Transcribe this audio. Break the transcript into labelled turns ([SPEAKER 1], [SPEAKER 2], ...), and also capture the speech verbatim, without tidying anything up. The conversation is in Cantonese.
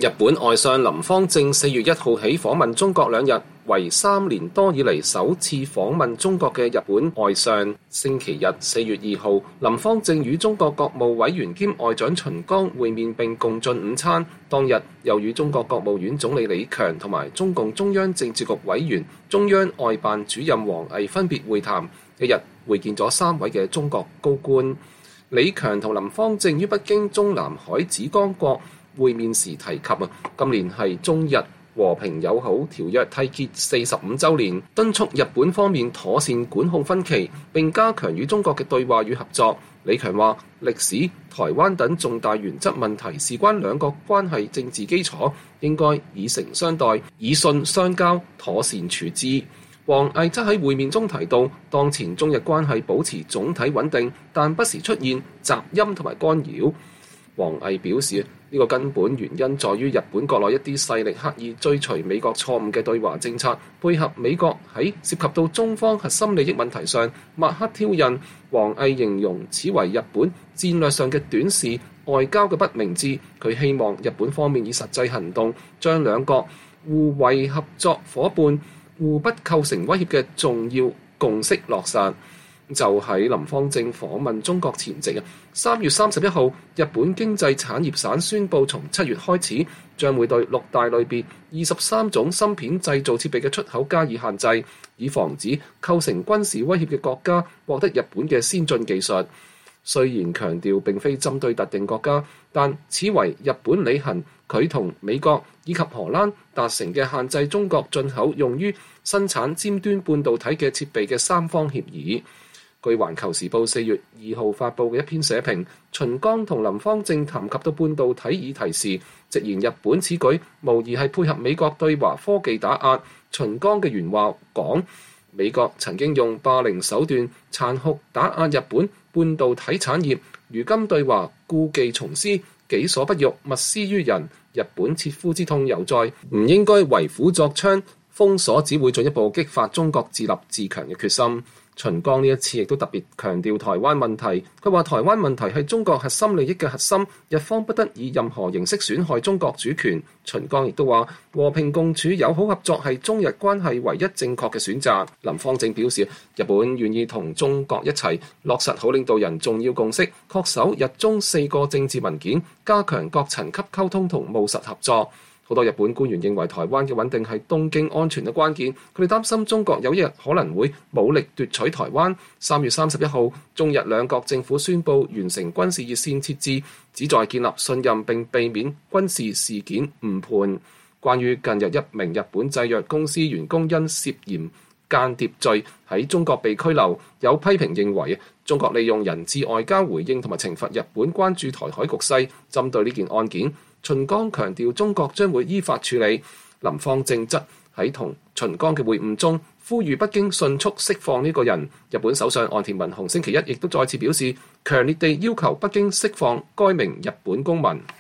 [SPEAKER 1] 日本外相林芳正四月一號起訪問中國兩日，為三年多以嚟首次訪問中國嘅日本外相。星期日四月二號，林芳正與中國國務委員兼外長秦剛會面並共進午餐。當日又與中國國務院總理李強同埋中共中央政治局委員、中央外辦主任王毅分別會談，一日會見咗三位嘅中國高官。李強同林芳正於北京中南海紫江國會面時提及啊，今年係中日和平友好條約締結四十五週年，敦促日本方面妥善管控分歧，並加強與中國嘅對話與合作。李強話：歷史、台灣等重大原則問題事關兩國關係政治基礎，應該以誠相待，以信相交，妥善處置。王毅則喺會面中提到，當前中日關係保持總體穩定，但不時出現雜音同埋干擾。王毅表示，呢個根本原因在於日本國內一啲勢力刻意追隨美國錯誤嘅對華政策，配合美國喺涉及到中方核心利益問題上抹黑挑釁。王毅形容此為日本戰略上嘅短視，外交嘅不明智。佢希望日本方面以實際行動將兩國互為合作夥伴、互不構成威脅嘅重要共識落實。就喺林芳正訪問中國前夕啊，三月三十一號，日本經濟產業省宣布，從七月開始將會對六大類別二十三種芯片製造設備嘅出口加以限制，以防止構成軍事威脅嘅國家獲得日本嘅先進技術。雖然強調並非針對特定國家，但此為日本履行佢同美國以及荷蘭達成嘅限制中國進口用於生產尖端半導體嘅設備嘅三方協議。據《環球時報》四月二號發布嘅一篇社評，秦剛同林芳正談及到半導體議題時，直言日本此舉無疑係配合美國對華科技打壓。秦剛嘅原話講：美國曾經用霸凌手段殘酷打壓日本半導體產業，如今對華故技重施，己所不欲，勿施於人。日本切膚之痛猶在，唔應該為虎作倀，封鎖只會進一步激發中國自立自強嘅決心。秦剛呢一次亦都特別強調台灣問題，佢話台灣問題係中國核心利益嘅核心，日方不得以任何形式損害中國主權。秦剛亦都話和平共處、友好合作係中日關係唯一正確嘅選擇。林芳正表示，日本願意同中國一齊落實好領導人重要共識，恪守日中四個政治文件，加強各層級溝通同務實合作。好多日本官員認為台灣嘅穩定係東京安全嘅關鍵，佢哋擔心中國有一日可能會武力奪取台灣。三月三十一號，中日兩國政府宣布完成軍事熱線設置，旨在建立信任並避免軍事事件誤判。關於近日一名日本製藥公司員工因涉嫌間諜罪喺中國被拘留，有批評認為中國利用人質外交回應同埋懲罰日本關注台海局勢。針對呢件案件，秦剛強調中國將會依法處理。林芳正則喺同秦剛嘅會晤中，呼籲北京迅速釋放呢個人。日本首相岸田文雄星期一亦都再次表示，強烈地要求北京釋放該名日本公民。